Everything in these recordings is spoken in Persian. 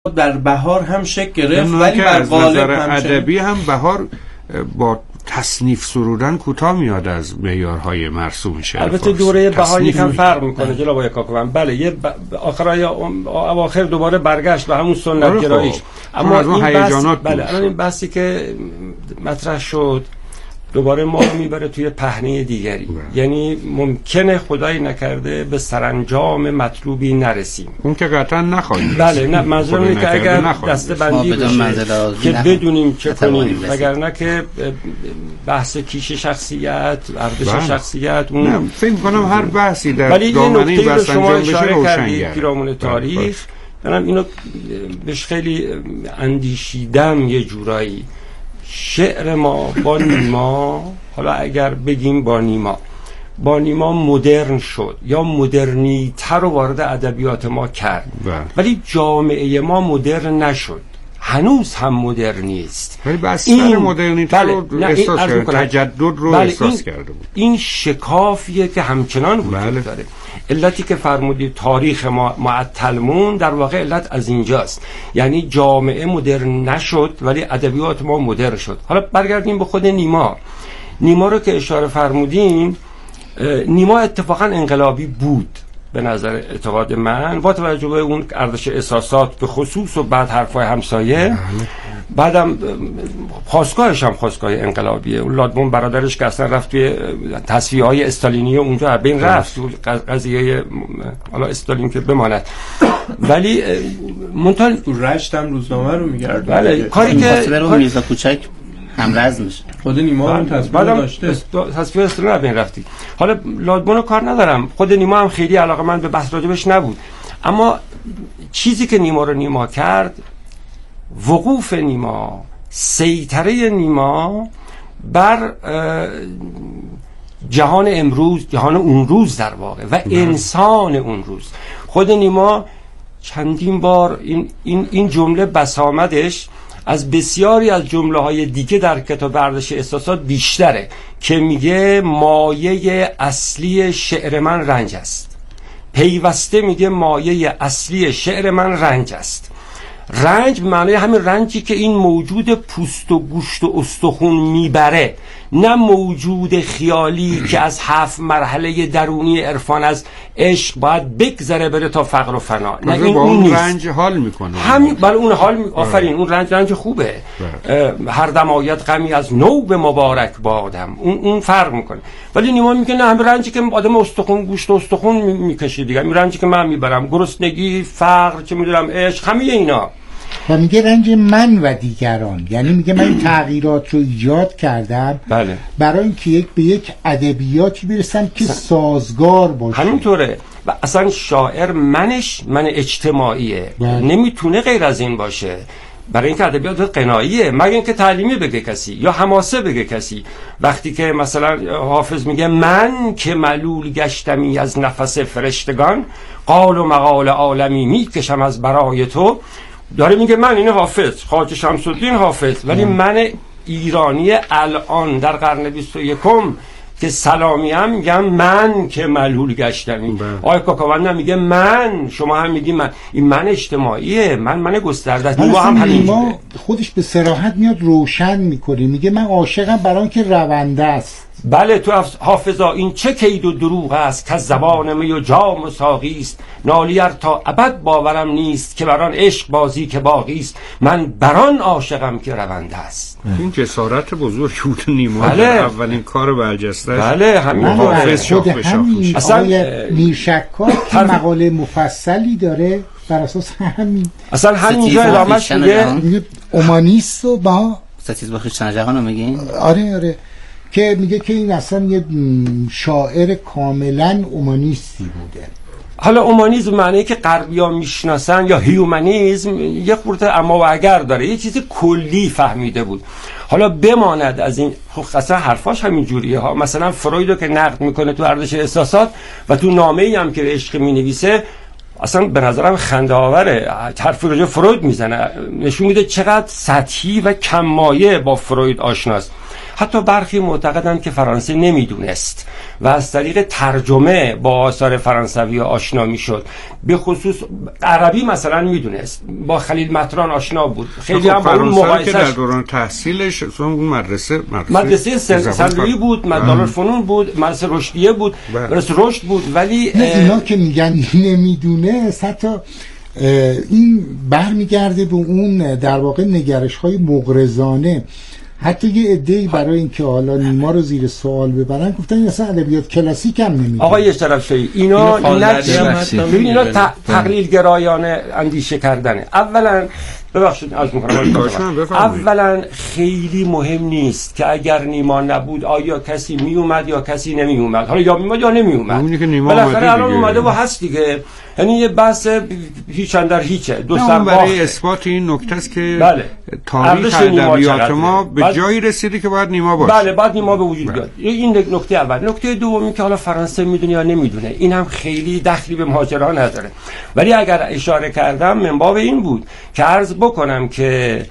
در بهار هم شکل گرفت، ولی بر قالب ادبی هم بهار با تصنیف سرودن کوتاه میاد از معیارهای مرسوم شعر. البته دوره بهار یکم فرق میکنه جناب آقای کاکوان. بله یه آخرای اواخر دوباره برگشت به همون سنت گراییش. اما این هیجانات بله این بحثی که مطرح شد دوباره ما میبره توی پهنه دیگری. یعنی ممکنه خدایی نکرده به سرانجام مطلوبی نرسیم. اون که قطعا نخواهیم. بله نه منظورم اینه که اگر دسته بندی بشه که بدونیم چه کنیم، وگرنه که بحث کیش شخصیت، ارزش شخصیت اون فکر کنم هر بحثی در دامنه این بحث انجام بشه روشن‌گره. پیرامون تاریخ منم اینو بهش خیلی اندیشیدم یه جورایی. شعر ما با نیما، حالا اگر بگیم با نیما مدرن شد یا مدرنیتر رو وارد ادبیات ما کرد، ولی جامعه ما مدرن نشد، هنوز هم مدرنی است. ولی بستر مدرنیتر رو احساس کرد، تجدد رو احساس کرده بود. این شکافیه که همچنان وجود داره. علتی که فرمودید تاریخ ما معطلمون، در واقع علت از اینجاست. یعنی جامعه مدرن نشد ولی ادبیات ما مدرن شد. حالا برگردیم به خود نیما رو که اشاره فرمودیم. نیما اتفاقا انقلابی بود به نظر اعتقاد من، با توجه به اون ارزش احساسات به خصوص و بعد حرفای همسایه. بعدم خاستگاهش هم خاستگاه انقلابیه. اون لادمون برادرش که اصلا رفت توی تصفیه‌های استالینی و اونجا بین رفت تو قضیه حالا استالین که بماند، ولی منتها تو رشت هم روزنامه رو می‌گرد. بله کاری که میرزا کوچک هم رزم میشه. خود نیما هم تصفیه داشته. تصفیه استالین بین رفتی. حالا لادمون رو کار ندارم، خود نیما هم خیلی علاقه‌مند به بحث راجبش نبود، اما چیزی که نیما کرد، وقوف نیما، سیطره نیما بر جهان امروز، جهان اون روز در واقع و انسان اون روز. خود نیما چندین بار این جمله بسامدش از بسیاری از جمله‌های دیگه در کتاب ارزش احساسات بیشتره که میگه مایه اصلی شعر من رنج است. پیوسته میگه مایه اصلی شعر من رنج است. رنج معنی همین رنجی که این موجود پوست و گوشت و استخون میبره، نه موجود خیالی که از 7 مرحله درونی عرفان از عشق باید بگذره بره تا فقر و فنا. نه این اون رنج حال میکنه همین. بله اون حال آفرین، اون رنج خوبه. هر دم آید غمی از نو به مبارک بادم، اون فرق میکنه. ولی نیما میگه نه، همین رنجی که آدم استخون گوشت و استخون میکشه دیگه، این رنجی که من میبرم، گرسنگی، فقر، چه میدونم، عشق، همه اینا. و میگه رنج من و دیگران، یعنی میگه من این تغییرات رو ایجاد کردم برای اینکه به یک ادبیاتی برسم که سازگار باشه. همینطوره. و اصلا شاعر من اجتماعیه، نمیتونه غیر از این باشه، برای اینکه ادبیات غناییه، مگر اینکه تعلیمی بگه کسی یا حماسه بگه کسی. وقتی که مثلا حافظ میگه من که ملول گشتمی از نفس فرشتگان، قال و مقال عالمی میکشم از برای تو، داره میگه من این حافظ، خواجه شمس الدین حافظ، ولی من ایرانی الان در قرن 21 که سلامی هم میگم من که ملول گشتمی. آقای کاکوان میگه من، شما هم میگی من. این من اجتماعیه، من گسترده است. نیما هم همینجوره، خودش به صراحت میاد روشن میکنه، میگه من عاشقم برای اینکه رونده است. بله تو حافظا این چه کید و دروغ است که زبان می و جام و ساقی است، نالیر تا ابد باورم نیست که بران عشق بازی که باقی است، من بران عاشقم که رونده است. این جسارت بزرگ بود نیما. بله. اولین کار برجسته. بله همین حافظ شاخ به شاخ میشه. اصلا میرشکار که مقاله مفصلی داره بر اساس همین، اصلا همینجا ادامهش میگه اومانیست و با ستیز با خویشتن جهان رو میگین. آره که میگه که این اصلا یه شاعر کاملا اومانیستی بوده. حالا اومانیسم معنی که غربی‌ها میشناسن یا هیومانیسم یه خورده اما و اگر داره، یه چیز کلی فهمیده بود. حالا بماند از این، خب اصلا حرفاش همین جوریه ها. مثلا فرویدو که نقد میکنه تو ارزش احساسات و تو نامه‌ای هم که عشق مینویسه، اصلا به نظرم خنده آوره. حرفی راجع فروید میزنه، نشون میده چقدر سطحی و کم مایه با فروید آشناست. حتی برخی معتقدند که فرانسه نمیدونست و از طریق ترجمه با آثار فرانسوی آشنا میشد. به خصوص عربی مثلا میدونست، با خلیل مطران آشنا بود، خیلی هم با اون مقایسه‌اش در دوران تحصیلش اون مدرسه سن بود، دارالفنون بود، مدرسه رشدیه بود، مدرسه رشد بود. ولی اینا که میگن نمیدونست، حتی این برمیگرده به اون در واقع نگرش‌های مغرضانه. حتی یه عده‌ای برای اینکه حالا نیما رو زیر سوال ببرن گفتن این اصلا ادبیات کلاسیک هم نمیدونه. آقای طرفشویی اینا تقلیل گرایانه اندیشه کردنه. اولا ببخشید از اولا خیلی مهم نیست که اگر نیما نبود آیا کسی می اومد یا کسی نمی اومد، حالا یا می اومد یا نمی اومد، بالاخره الان اومده و هست دیگه. یعنی یه بحث هیچ اندر هیچه، دو سر برای اثبات این نکته است که تاریخ ادبیات ما به جایی رسیده که باید نیما باشه. بله باید نیما به وجود بیاد. این نکته اول. نکته دومی که حالا فرانسه میدونه یا نمیدونه این هم خیلی دخلی به ماجرا نداره، ولی اگر اشاره کردم من باب این بود که عرض بکنم که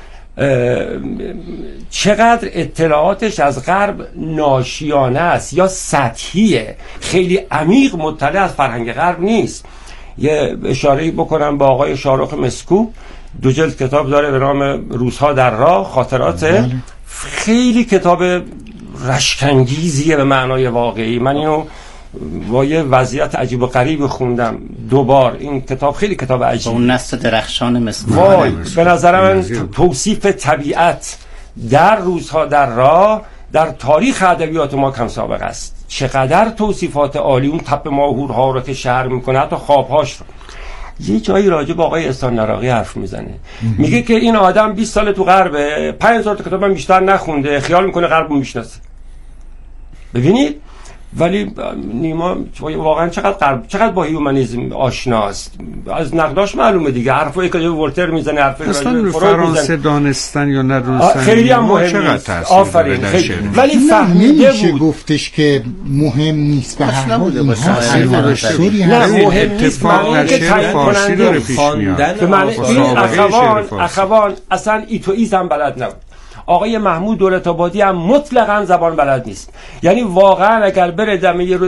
چقدر اطلاعاتش از غرب ناشیانه است یا سطحیه، خیلی عمیق مطلع از فرهنگ غرب نیست. یه اشاره‌ای بکنم با آقای شارخ مسکو، 2 جلد کتاب داره به نام روزها در راه، خاطرات. خیلی کتاب رشک‌انگیزیه به معنای واقعی. من اینو با یه وضعیت عجیب و غریب خوندم 2 بار. این کتاب خیلی کتاب عجیب، اون نص درخشان مسکو. وای به نظر من توصیف طبیعت در روزها در راه در تاریخ ادبیات ما کم سابقه است. چقدر توصیفات عالی، اون تپ ماهورها رو که شرح میکنه، حتی خوابهاش رو. یه جایی راجع به آقای احسان نراقی حرف میزنه، میگه که این آدم 20 سال تو غربه، 5000 تا کتاب بیشتر نخونده، خیال میکنه غرب رو میشناسه. ببینید ولی نیما واقعا چقدر با هیومانیسم آشناست. از نقداش معلومه دیگه، حرفایی که ولتر میزنه، حرفایی اصلا فرانسه دانستن یا ندونستن خیلی هم مهم نیست. آفرین. ولی فهمیده بود گفتش که مهم نیست، به هر حال نه مهم نیست. معنی که تعیین کننده اخوان اصلا ایتوئیسم بلد نبود. آقای محمود دولت‌آبادی هم مطلقاً زبان بلد نیست. یعنی واقعاً اگر بره دم یه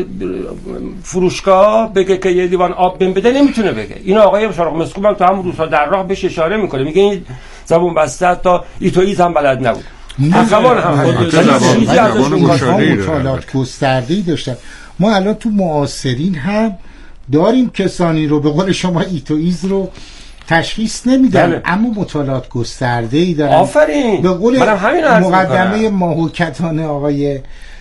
فروشگاه بگه که یه لیوان آب بهم بده نمیتونه بگه. این آقای شارخ مسکو هم تو هم روزها در راه بهش اشاره میکنه، میگه این زبان بسته تا ایتوئیسم بلد نبود. اخوان هم چیزی ازشون مطالعات گسترده‌ای داشتن. ما الان تو معاصرین هم داریم کسانی رو به قول شما ایتوئیز رو تشخیص نمیدن، اما مطالعات گسترده‌ای دارن. آفرین. به قول مقدمه ماهوکتانه آقای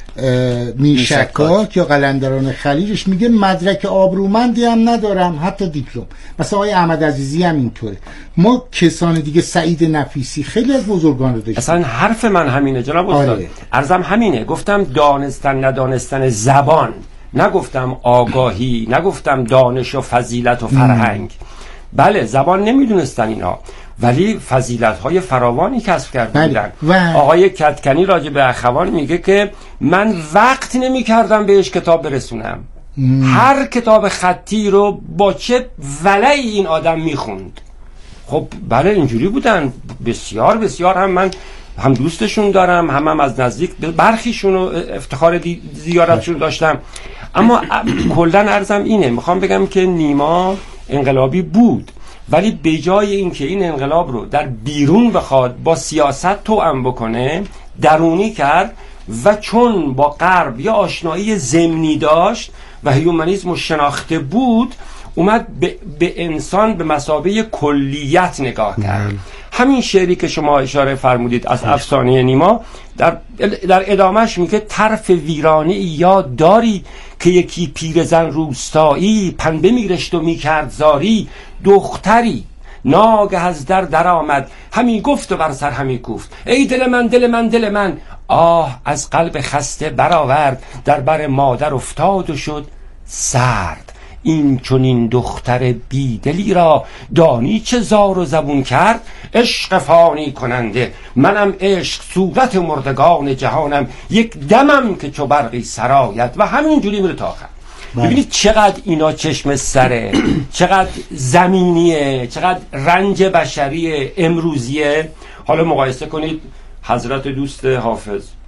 میرشکاک یا قلندران خلیلش میگه مدرک آبرومندی هم ندارم، حتی دیپلم. مثلا آقای احمد عزیزی هم اینطوره. ما کسان دیگه، سعید نفیسی، خیلی از بزرگان رو داشتیم. اصلا حرف من همینه جناب استاد. عرضم همینه، گفتم دانستن ندانستن زبان، نگفتم آگاهی، نگفتم دانش و فضیلت و فرهنگ. بله زبان نمیدونستن اینا، ولی فضیلت‌های فراوانی کسب کرده بودن. آقای کدکنی راجع به اخوان میگه که من وقت نمی‌کردم بهش کتاب برسونم. هر کتاب خطی رو با چه ولعی این آدم میخوند. خب بله اینجوری بودن، بسیار بسیار. هم من هم دوستشون دارم، هم از نزدیک برخیشون رو افتخار زیارتشون داشتم. اما کلاً عرضم اینه، میخوام بگم که نیما انقلابی بود، ولی به جای اینکه این انقلاب رو در بیرون بخواد با سیاست توأم بکنه، درونی کرد و چون با غرب یا آشنایی ضمنی داشت و هیومانیسم رو شناخته بود، اومد به انسان به مثابه کلیت نگاه کرد. همین شعری که شما اشاره فرمودید از افسانه نیما در ادامهش میگه طرف ویرانه یاد داری که یکی پیرزن روستایی پنبه میرشت و میکرد زاری، دختری ناگه از در آمد همی گفت و بر سر همی کوفت، ای دل من دل من دل من، آه از قلب خسته برآورد، در بر مادر افتاد و شد سرد. این چون این دختر بیدلی را دانی چه زار و زبون کرد، عشق فانی کننده منم، عشق صورت مردگان جهانم، یک دمم که چو برقی سرایت. و همینجوری میره تا آخر. ببینید چقدر اینا چشم سره، چقدر زمینیه، چقدر رنج بشری امروزیه. حالا مقایسه کنید حضرت دوست حافظ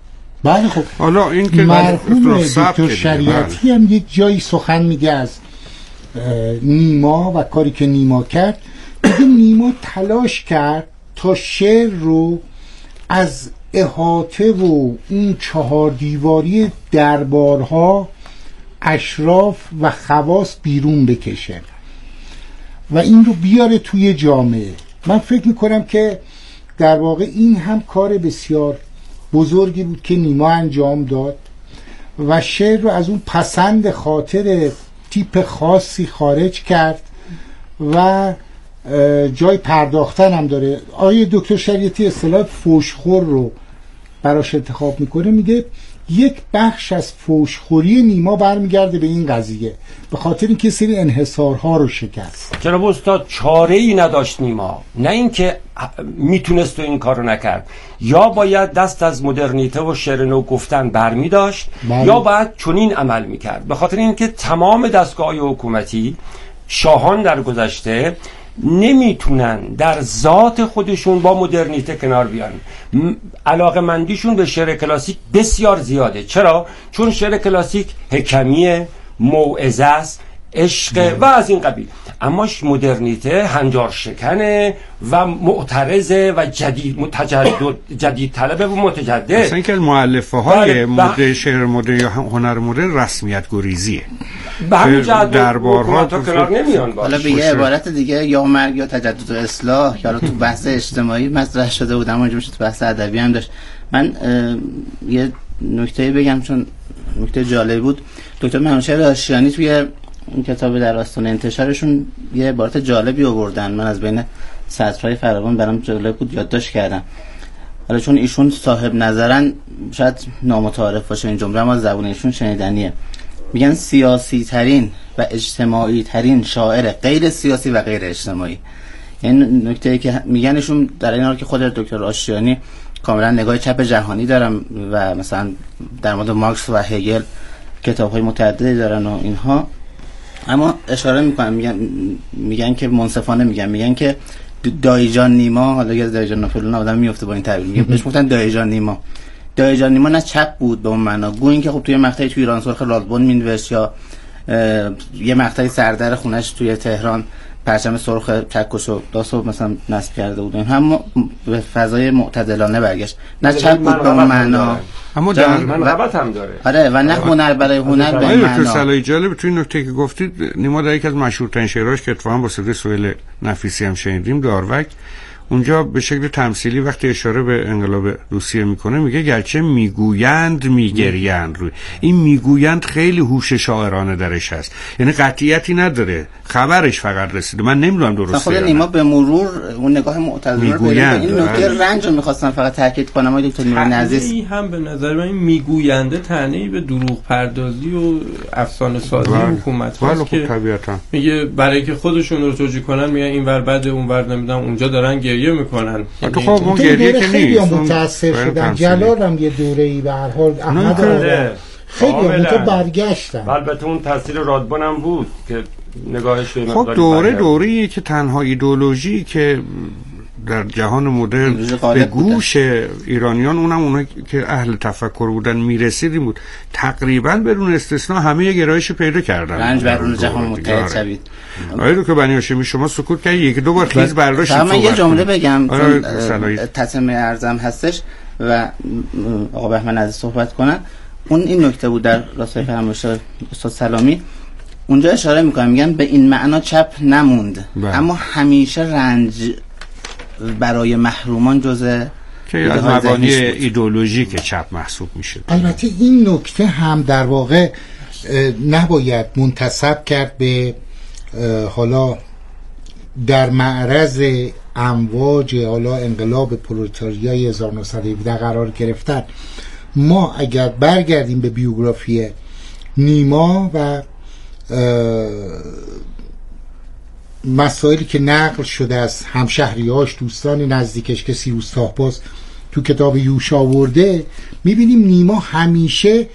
بله خب حالا این که مرحوم دکتر شریعتی هم یک جایی سخن میگه از نیما و کاری که نیما کرد. میگه نیما تلاش کرد تا شعر رو از احاطه و اون 4 دیواری دربارها، اشراف و خواص بیرون بکشه و این رو بیاره توی جامعه. من فکر میکنم که در واقع این هم کار بسیار بزرگی بود که نیما انجام داد و شعر رو از اون پسند خاطر تیپ خاصی خارج کرد و جای پرداختن هم داره. آیه دکتر شریعتی اصطلاح فوشخور رو براش انتخاب میکنه، میگه یک بخش از فوشخوری نیما برمیگرده به این قضیه، به خاطر اینکه سری انحصارها رو شکست. جناب استاد چاره ای نداشت نیما، نه اینکه میتونست و این کارو نکرد، یا باید دست از مدرنیته و شعر نو گفتن برمی داشت یا باید چنین عمل میکرد، به خاطر اینکه تمام دستگاه‌های حکومتی، شاهان در گذشته نمیتونن در ذات خودشون با مدرنیته کنار بیان. علاقه مندیشون به شعر کلاسیک بسیار زیاده. چرا؟ چون شعر کلاسیک حکمیه، موعظه است، عشق و از این قبیل. اما مدرنیته هنجار شکنه و معترضه و جدید طلبه و متجدد. مثلا اینکه مؤلفه های مدرن، شعر مدرن یا هنر مدرن رسمیت گریزیه، به همین جهت دربارها کنار نمیان. حالا به یه عبارت دیگه یا مرگ یا تجدد و اصلاح که حالا تو بحث اجتماعی مطرح شده بود، اما اونجا میشه تو بحث ادبی هم داشت. من یه نکته بگم چون نکته جالب بود. دکتر منوچهر آشیانی توی این کتاب در آستانه انتشارشون یه عبارت جالبی آوردن، من از بین سطرهای فراوان برام جالب بود یادداشت کردم. حالا چون ایشون صاحب نظرن شاید نامتعارف باشه این جمله، اما زبون ایشون شنیدنیه. میگن سیاسی ترین و اجتماعی ترین شاعر غیر سیاسی و غیر اجتماعی. این نکته‌ای که میگن ایشون در این حال که خود دکتر آشیانی کاملا نگاه چپ جهانی دارن و مثلا در مورد مارکس و هگل کتاب‌های متعددی دارن و اینها، اما اشاره میکنن میگن که منصفانه میگن که دایجان نیما، حالا یه دایجان ناپلئون آدم میفته با این تعبیر، میگه بهش گفتن دایجان نیما نه چپ بود به اون معنا، گویا اینکه خب توی مقطعی توی ایران سرخ لالبون مینوشت یا یه مقطعی سردر خونش توی تهران پرچم سرخ چکشو داسو مثلا نصب کرده بود، هم به فضای معتدلانه برگشت، نه چپ بود به اون معنا، اما در منقبت هم داره. آره و نه هنر برای هنر به این معنا. صلاحی جالب توی نکته که گفتید، نیما در یک از مشهورترین شعراش که اتفاقا با صدای سهیل نفیسی هم شنیدیم، داروک، اونجا به شکل تمثیلی وقتی اشاره به انقلاب روسیه میکنه میگه گرچه میگویند میگریند. روی این میگویند خیلی هوش شاعرانه درش هست، یعنی قطعیتی نداره، خبرش فقط رسیده، من نمیدونم درسته. خود نیما به مرور اون نگاه معتدل رو این نکته رنج رو میخواستن فقط تاکید کنم. آقای دکتر نورانی عزیز هم به نظر من این میگوینده طعنه‌ای به دروغ پردازی و افسانه سازی حکومت هست که طبیعتا میگه برای که خودشون رو توجیه کنن میگن اینور بده اونور نمیدونم اونجا دارن گریه میکنن. تو خب اون گریه که نیست، متاسف شدن. جلال هم یه دوره‌ای به هر حال احمد خیلی اونجا برگشتن. البته اون تاثیر رادبون هم بود که نگاهش خب دوره‌ای که تنها ایدئولوژی که در جهان مدرن به گوش ایرانیان، اونم اونا که اهل تفکر بودن، میرسیدیم بود. تقریبا بدون استثنا همه گرایش پیدا کردن. رنج بر روی جهان متحد شوید. آره که بنی هاشمی شما سکوت کردید، یک دو بار خیز برداشتید. من یه جمله بگم تتمه ارزم هستش و آقا بهمن عزیز صحبت کنن. اون این نکته بود در راستای فرمایش استاد سلامی، اونجا اشاره میکنم، میگن به این معنا چپ نموند اما همیشه رنج برای محرومان جزء که از مبانی ایدئولوژی که چپ محسوب میشه. البته این نکته هم در واقع نباید منتسب کرد به حالا در معرض امواج حالا انقلاب پرولتاریای 1917 قرار گرفتن. ما اگر برگردیم به بیوگرافی نیما و مسائلی که نقل شده از همشهریاش، دوستان نزدیکش که سیروس طاهباز تو کتاب یوش آورده، میبینیم نیما همیشه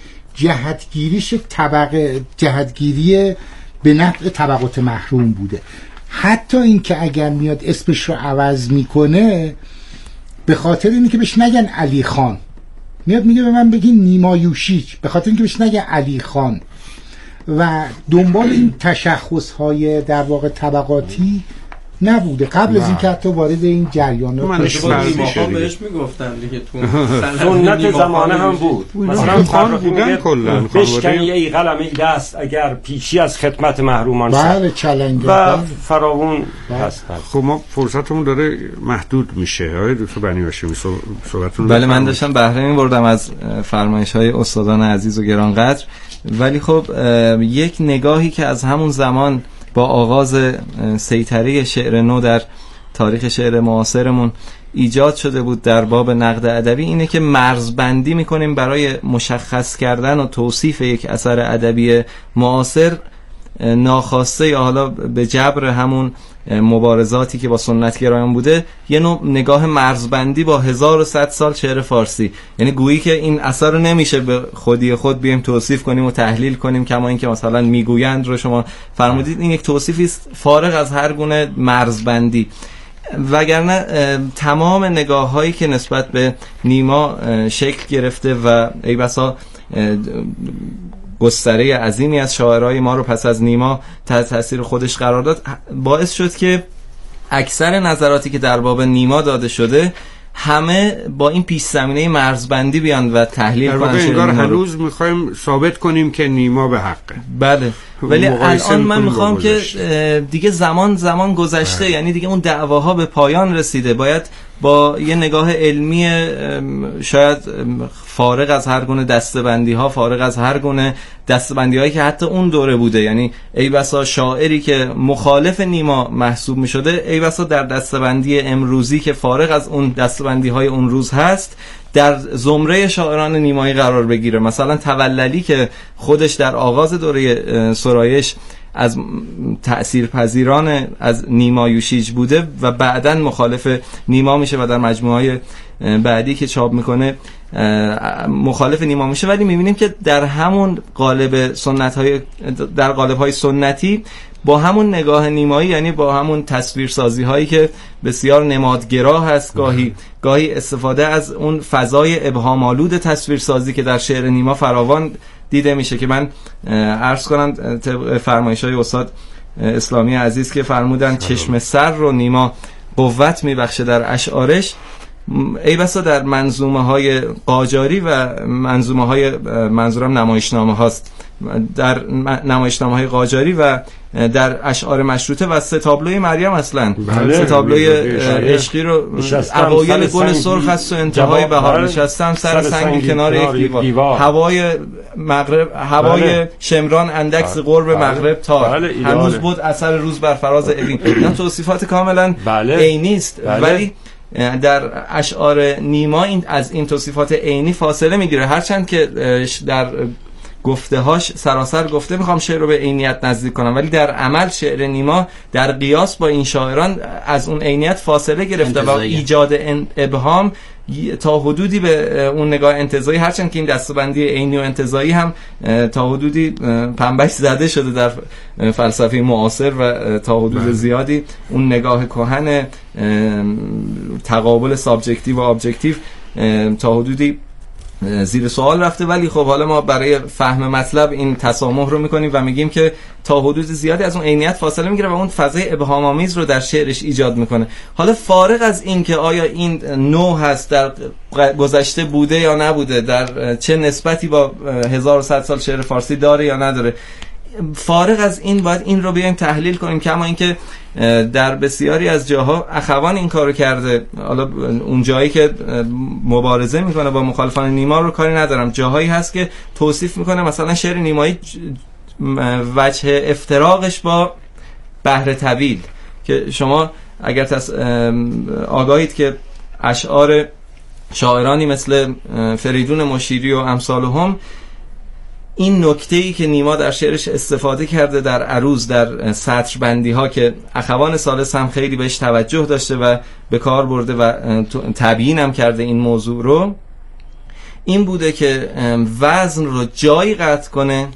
جهتگیری به نفع طبقات محروم بوده. حتی این که اگر میاد اسمش رو عوض میکنه به خاطر اینه که بهش نگن علی خان، میاد میگه به من بگین نیما یوشیج، به خاطر اینکه بهش نگه علی خان. و دنبال این تشخص‌های در واقع طبقاتی نبوده قبل از اینکه حتی وارد این جریانات بشه. بهش میگفتن دیگه تو سنت زمانه هم بود. مثلا خان بودن کلا بشکن یه قلمه دست اگر پیشی از خدمت محرومان بله چلنگ و فراوون هست. خب ما فرصتمون داره محدود میشه. آقای دکتر بنی هاشمی صحبتتون. بله من داشتم بهره می‌بردم از فرمایش‌های استادان عزیز و گرانقدر، ولی خب یک نگاهی که از همون زمان با آغاز سیطره شعر نو در تاریخ شعر معاصرمون ایجاد شده بود در باب نقد ادبی اینه که مرزبندی میکنیم برای مشخص کردن و توصیف یک اثر ادبی معاصر ناخواسته یا حالا به جبر همون مبارزاتی که با سنتگرایان بوده یه نوع نگاه مرزبندی با 1100 سال شعر فارسی، یعنی گویی که این اثر رو نمیشه به خودی خود بیایم توصیف کنیم و تحلیل کنیم کما اینکه مثلا میگویند رو شما فرمودید، این یک توصیفی است فارغ از هر گونه مرزبندی. وگرنه تمام نگاه هایی که نسبت به نیما شکل گرفته و ای بسا گستره عظیمی از شاعرای ما رو پس از نیما تحت تاثیر خودش قرار داد، باعث شد که اکثر نظراتی که در باب نیما داده شده همه با این پیش زمینه مرزبندی بیان و تحلیل کنن. انگار هنوز میخوایم ثابت کنیم که نیما به حقه. بله، ولی الان من میخوام که دیگه زمان گذشته، یعنی دیگه اون دعواها به پایان رسیده، باید با یه نگاه علمی شاید فارغ از هر گونه دسته‌بندی ها، فارغ از هر گونه دسته‌بندی هایی که حتی اون دوره بوده، یعنی ای بسا شاعری که مخالف نیما محسوب می شده ای بسا در دسته‌بندی امروزی که فارغ از اون دسته‌بندی های اون روز هست در زمره شاعران نیمایی قرار بگیره. مثلا توللی که خودش در آغاز دوره سرایش از تأثیرپذیران از نیما یوشیج بوده و بعداً مخالف نیما میشه و در مجموعه بعدی که چاپ میکنه مخالف نیما میشه، ولی میبینیم که در همون قالب سنت‌های در قالب‌های سنتی با همون نگاه نیمایی، یعنی با همون تصویرسازی هایی که بسیار نمادگرا هست، گاهی استفاده از اون فضای ابهام آلود تصویرسازی که در شعر نیما فراوان دیده میشه، که من عرض کنم طبق فرمایش‌های استاد اسلامی عزیز که فرمودن چشم سر رو نیما قوت میبخشه در اشعارش، ای بسا در منظومه های قاجاری و منظومه های منظورم نمایشنامه هاست، در نمایشنامه های قاجاری و در اشعار مشروطه و سه تابلوی مریم اصلا سه تابلوی عشقی رو اوایل گل سرخ است و انتهای بهار نشستم سر سنگ کنار یک دیوار، هوای مغرب، هوای شمران اندکس قرب مغرب تار، هنوز بود اثر روز بر فراز اوین. این توصیفات کاملا عینی است، ولی در اشعار نیما از این توصیفات عینی فاصله میگیره، هرچند که در گفته‌هاش سراسر گفته میخوام شعر رو به عینیت نزدیک کنم، ولی در عمل شعر نیما در قیاس با این شاعران از اون عینیت فاصله گرفته و ایجاد ابهام تا حدودی به اون نگاه انتزاعی، هرچند که این دسته‌بندی عینی و انتزاعی هم تا حدودی پنبهش زده شده در فلسفه معاصر و تا حدود زیادی اون نگاه کهن تقابل سابجکتیو و ابجکتیو تا حدودی زیر سوال رفته، ولی خب حالا ما برای فهم مطلب این تسامح رو میکنیم و میگیم که تا حدود زیادی از اون عینیت فاصله میگیره و اون فضای ابهام آمیز رو در شعرش ایجاد میکنه. حالا فارغ از این که آیا این نو هست در گذشته بوده یا نبوده، در چه نسبتی با 1100 سال شعر فارسی داره یا نداره، فارغ از این باید این رو بیایم تحلیل کنیم، کما اینکه در بسیاری از جاها اخوان این کارو کرده. حالا اون جایی که مبارزه میکنه با مخالفان نیما رو کاری ندارم، جاهایی هست که توصیف میکنه مثلا شعر نیمایی وجه افتراقش با بحر طویل، که شما اگر آگاهید که اشعار شاعرانی مثل فریدون مشیری و امثالهم این نکته‌ای که نیما در شعرش استفاده کرده در عروض، در سطر بندی ها که اخوان ثالث هم خیلی بهش توجه داشته و به کار برده و تبیین هم کرده این موضوع رو، این بوده که وزن رو جایی قطع کنه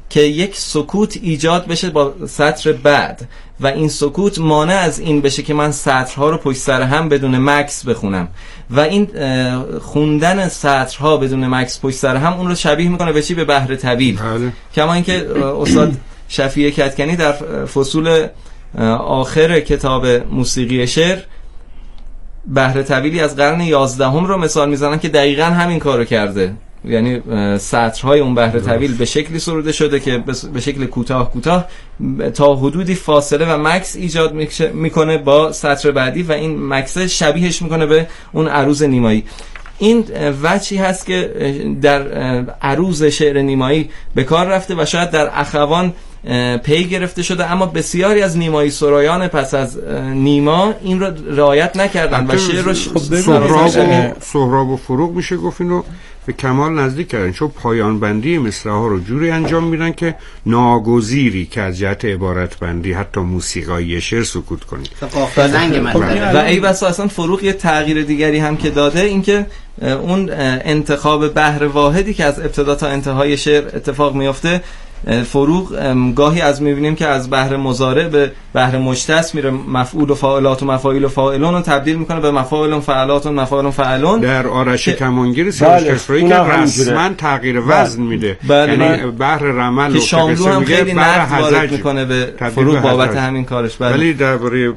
که یک سکوت ایجاد بشه با سطر بعد و این سکوت مانع از این بشه که من سطرها رو پشت سر هم بدون مکس بخونم و این خوندن سطرها بدون مکس پشت سر هم اون رو شبیه میکنه به چی؟ به بحر طویل. کما اینکه استاد شفیع کدکنی در فصول آخر کتاب موسیقی شعر بحر طویلی از قرن 11 رو مثال میزنن که دقیقاً همین کارو کرده، یعنی سطرهای اون بحر طویل به شکلی سروده شده که به شکل کوتاه تا حدودی فاصله و مکس ایجاد میکنه با سطر بعدی و این مکس شبیهش میکنه به اون عروض نیمایی. این وجهی هست که در عروض شعر نیمایی به کار رفته و شاید در اخوان پی گرفته شده، اما بسیاری از نیمایی سرایان پس از نیما این رو رعایت نکردن و شعر رو سهراب و فروغ میشه گفت اینو به کمال نزدیک کردن، چون پایان بندی مصرع‌ها رو جوری انجام میدن که ناگزیری که از جهت عبارت بندی حتی موسیقایی شعر سکوت کنید و ای بسا اصلا فروغ یه تغییر دیگری هم که داده، این که اون انتخاب بحر واحدی که از ابتدا تا انتهای شعر اتفاق میفته، فروغ گاهی از میبینیم که از بحر مضارع به بحر مشتس میره، مفعول و فاعلات و مفاعیل و فاعلون رو تبدیل میکنه به مفاعل و فعلات و مفاعل و فعلون. در آرش کمانگیر سیاوش کسروی که رسما تغییر وزن میده، یعنی بحر رمل که شاملو هم خیلی نقد وارد میکنه به فروغ بابت همین کارش. ولی درباره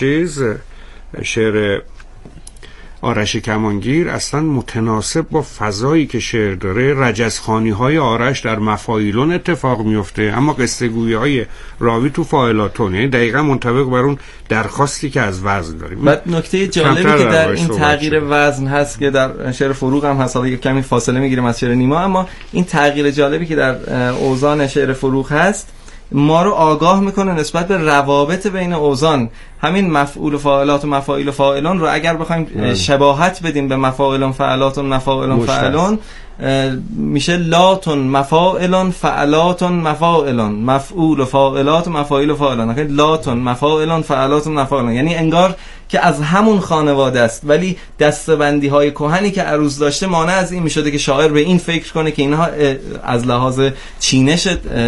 شعر آرش کمانگیر اصلا متناسب با فضایی که شعر داره، رجزخوانی آرش در مفاعیلون اتفاق میفته، اما قصه گویی های راوی تو فاعلاتون، یعنی دقیقا منطبق بر اون درخواستی که از وزن داریم. و نکته جالبی که در این تغییر وزن هست که در شعر فروغ هم هست، یک کمی فاصله میگیریم از شعر نیما، اما این تغییر جالبی که در اوزان شعر فروغ هست ما رو آگاه میکنه نسبت به روابط بین اوزان. همین مفعول و فاعلات و مفاعیل و فاعلون رو اگر بخوایم شباهت بدیم به مفاعلون فعلاتون مفاعلون فعلون، میشه لاتون مفاعلون فعلاتون مفاعلون، مفعول و فاعلات و مفاعیل و فاعلون، لاتون مفاعلون فعلاتون مفاعلون، یعنی انگار که از همون خانواده است، ولی دستبندی های کهنی که عروض داشته مانع از این میشده که شاعر به این فکر کنه که اینها از لحاظ چینش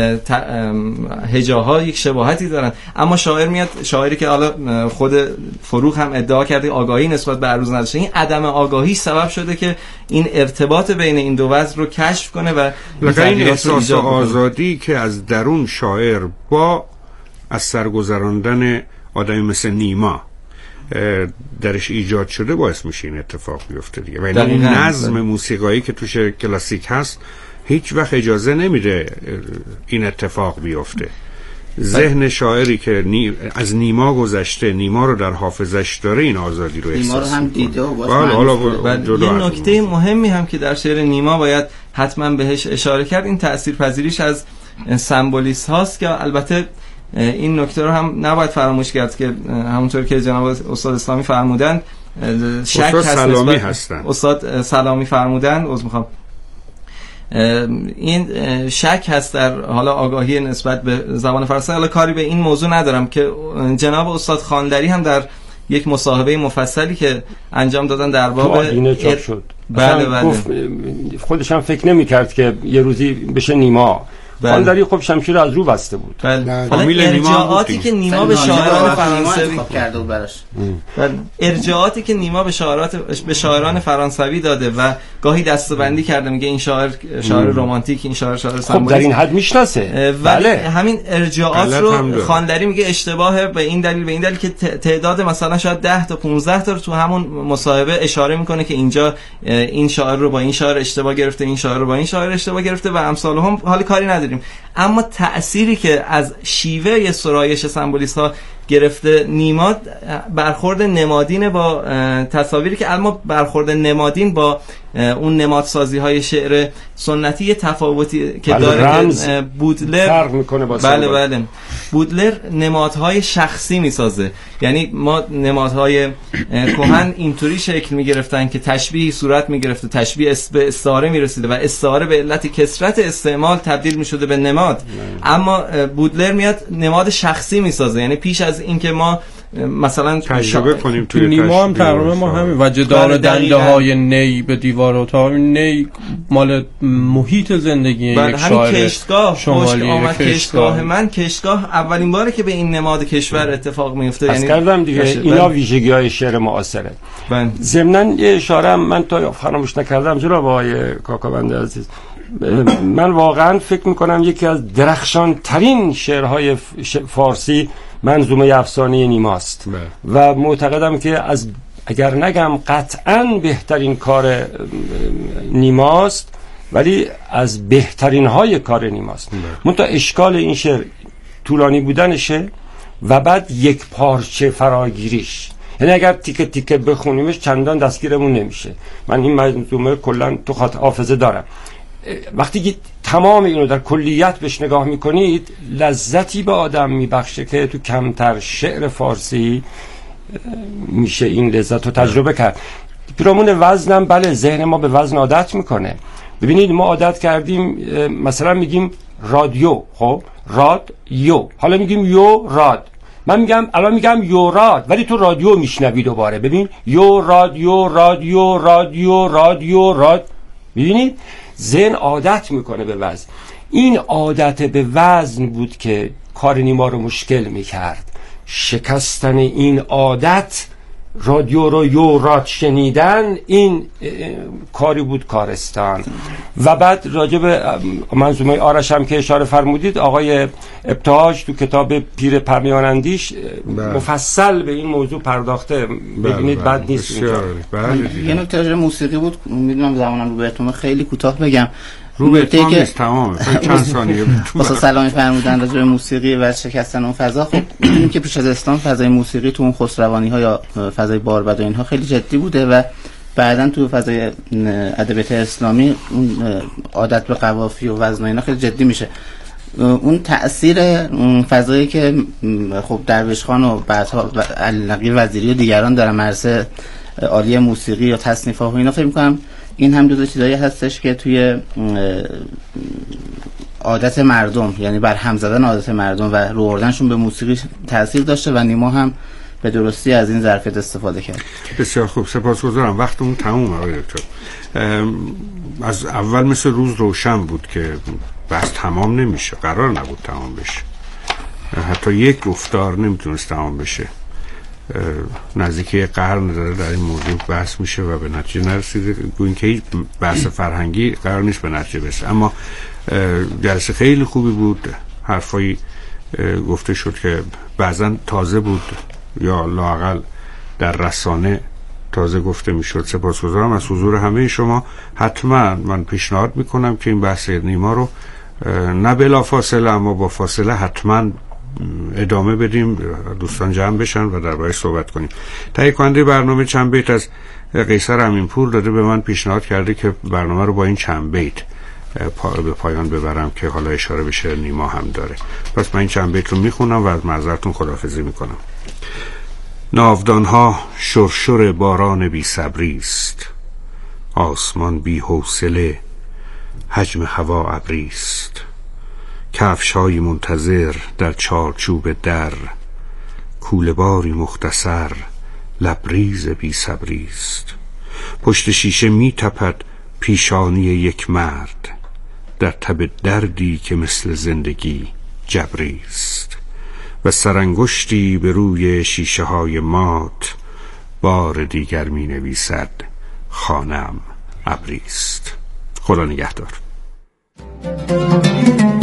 هجاها یک شباهتی دارن. اما شاعر میاد، شاعری که حالا خود فروغ هم ادعا کرده آگاهی نسبت به عروض نداشته، این عدم آگاهی سبب شده که این ارتباط بین این دو وزن رو کشف کنه و این احساس آزادی که از درون شاعر با از سرگذراندن آدمی مثل نیما درش ایجاد شده باعث میشه این اتفاق بیفته دیگه. و این نظم موسیقایی که توش کلاسیک هست هیچ وقت اجازه نمیده این اتفاق بیفته. ذهن شاعری که از نیما گذشته، نیما رو در حافظش داره، این آزادی رو احساس نیما رو هم دیده و یه نکته مهمی هم که در شعر نیما باید حتما بهش اشاره کرد، این تاثیرپذیریش از سمبولیست هاست که البته این نکته رو هم نباید فراموش کرد که همونطور که جناب استاد اسلامی فرمودند، شک هست استاد سلامی فرمودند، میخوام این شک هست در حالا آگاهی نسبت به زبان فارسی. حالا کاری به این موضوع ندارم که جناب استاد خاندری هم در یک مصاحبه مفصلی که انجام دادن در باب آدینه چاپ شد، بله خودش هم فکر نمی‌کرد که یه روزی بشه نیما. خاندری خب شمشیر از رو بسته بود. ارجاعاتی که نیما به شاعران فرانسوی کرده بود براش، ارجاعاتی که نیما به شاعران فرانسوی داده و گاهی دسته‌بندی کرده، میگه این شاعر رمانتیک، این شاعر سمبولیست، خب در این حد میشناسه. بله همین ارجاعات رو خاندری میگه اشتباهه به این دلیل که تعداد مثلا شاید 10 تا 15 تا رو تو همون مصاحبه اشاره میکنه که اینجا این شاعر رو با این شاعر اشتباه گرفته، این شاعر رو با این شاعر اشتباه گرفته و امثال هم. حالا کاری نداریم، اما تأثیری که از شیوه سرایش سمبولیست ها گرفته نیما، برخورد نمادین با تصاویری که اما برخورد نمادین با اون نمادسازی های شعر سنتی یه تفاوتی که داره که بودلر فرق میکنه با بله بودلر نمادهای شخصی میسازه، یعنی ما نمادهای کهن اینطوری شکل میگرفتن که تشبیهی صورت میگرفته، تشبیه به استعاره میرسیده و استعاره به علت کثرت استعمال تبدیل میشده به نماد. اما بودلر میاد نماد شخصی میسازه، یعنی پیش از اینکه ما مثلا تجربه کنیم توی نیما هم تقریبا ما همین وجدار دنده های نی به دیوار اتاق. نی مال محیط زندگی یک شاعر کشتگاه کشتگاه من کشتگاه اولین باره که به این نماد کشور اتفاق میفته. یعنی کردم دیگه اینا ویژگی‌های شعر معاصره. ضمناً یه اشاره من تا فراموش نکردم جناب آقای کاکاوند عزیز، من واقعا فکر میکنم یکی از درخشان ترین شعرهای فارسی منظومه افسانه نیماست و معتقدم که از اگر نگم قطعاً بهترین کار نیماست، ولی از بهترین های کار نیماست. منتها اشکال این شعر طولانی بودنشه و بعد یک پارچه فراگیریش، یعنی اگر تیکه تیکه بخونیمش چندان دستگیرمون نمیشه. من این منظومه کلا تو خاطر حافظه دارم. وقتی که تمام اینو در کلیت بهش نگاه میکنید لذتی به آدم میبخشه که تو کمتر شعر فارسی میشه این لذت رو تجربه کرد. پیرامون وزنم بله ذهن ما به وزن عادت میکنه. ببینید ما عادت کردیم مثلا میگیم رادیو، خب رادیو، حالا میگیم یو راد، من میگم الان میگم یو راد، ولی تو رادیو میشنوی دوباره. ببین یو رادیو رادیو رادیو رادیو راد، ببینید ذهن عادت میکنه به وزن. این عادت به وزن بود که کار نیما رو مشکل میکرد. شکستن این عادت، رادیو رو یو راد شنیدن، این کاری بود کارستان. و بعد راجع به منظومه آرش هم که اشاره فرمودید، آقای ابتهاج تو کتاب پیر پرنیان اندیش مفصل به این موضوع پرداخته. ببینید بد نیست. یه نکته راجع موسیقی بود، میدونم زمانم رو بهتون خیلی کوتاه بگم. رو به اتمام نیست، تمامه چند ثانیه واسه سلامی فرمودن راجع به موسیقی و شکستن اون فضا. خب می‌بینیم که پیش از اسلام فضای موسیقی تو اون خسروانی ها یا فضای باربد و اینها خیلی جدی بوده و بعداً تو فضای ادبیات اسلامی اون عادت به قوافی و وزن و اینا خیلی جدی میشه. اون تأثیر اون فضایی که خب درویش خان و بعدها علی نقی وزیری و دیگران در مدرسه عالی موسیقی یا تصنیف‌ها و اینا، فکر می‌کنم این هم جزو چیزایی هستش که توی عادت مردم، یعنی بر هم زدن عادت مردم و رو آوردنشون به موسیقی تأثیر داشته و نیما هم به درستی از این ظرفیت استفاده کرد. بسیار خوب، سپاسگزارم. وقتمون تمومه آقای دکتر. از اول مثل روز روشن بود که بس تمام نمیشه، قرار نبود تمام بشه، حتی یک گفتار نمیتونست تمام بشه. نزدیک یک قرن داره در این موضوع بحث میشه و به نتیجه نرسیده. گویین که هیچ بحث فرهنگی قرار نیست به نتیجه برسه، اما جلسه خیلی خوبی بود. حرفایی گفته شد که بعضا تازه بود یا لااقل در رسانه تازه گفته میشد. سپاسگزارم از حضور همه شما. حتما من پیشنهاد میکنم که این بحث نیما رو نه بلا فاصله اما با فاصله حتما ادامه بدیم، دوستان جمع بشن و درباره صحبت کنیم. تهیه کننده برنامه چند بیت از قیصر امینپور داده به من پیشنهاد کرده که برنامه رو با این چند بیت به پایان ببرم که حالا اشاره به شعر نیما هم داره. پس من این چند بیت رو میخونم و از معذرتون خداحافظی میکنم. ناودانها شرشر باران بی صبری است، آسمان بی حوصله حجم هوا ابری است. کفش‌های منتظر در چارچوب در، کوله باری مختصر لبریز بی صبری است. پشت شیشه می تپد پیشانی یک مرد، در تب دردی که مثل زندگی جبری است. و سرانگشتی به روی شیشه های مات، بار دیگر می نویسد خانم ابری است. خدا نگهدار.